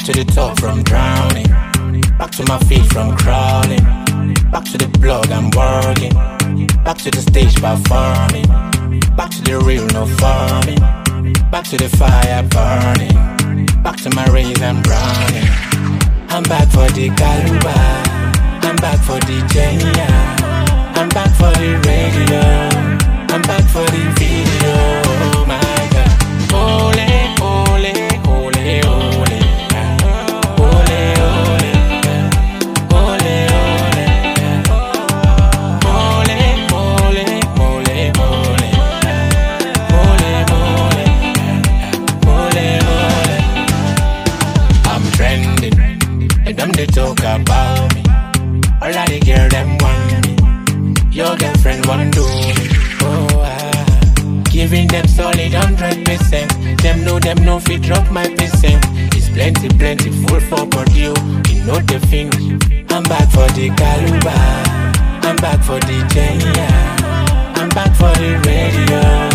to the top from drowning. Back to my feet from crawling. Back to the blog, I'm working. Back to the stage, performing. Back to the real, no farming. Back to the fire burning. Back to my rays, I'm running. I'm back for the Galuba. I'm back for the Genia. I'm back for the radio. I'm back for the video. Oh my God. Ole, ole, ole, ole. Ole, ole. Ole, ole. Ole, ole, ole, ole. Ole, ole. Ole, ole. I'm trending, and them they talk about me. All of the girls them want me. Your girlfriend want do me. Giving them solid 100%. Them know fit drop my percent. It's plenty, plenty, full for produce. You know the finish. I'm back for the Galuba. I'm back for the Genia. I'm back for the radio.